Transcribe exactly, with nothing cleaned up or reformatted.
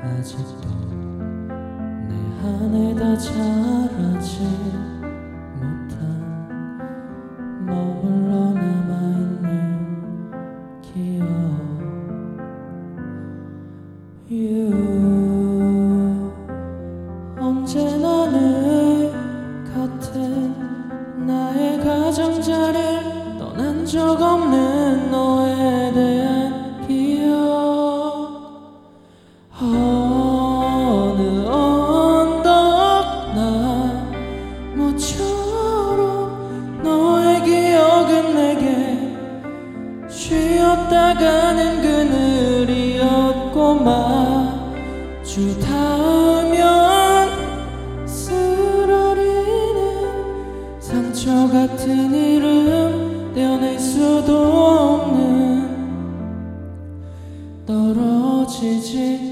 아직도 내 안에다 자라지 못한 머물러 남아있는 기억. You 언제나 늘 같은 나의 가장자리를 떠난 적 없는 너에 대한 기억. 어느 언덕 나무처럼 너의 기억은 내게 쉬었다가는 그늘이었고 마주 닿으면 쓰러리는 상처 같은 이름 떼어낼 수도 없는 떨어지지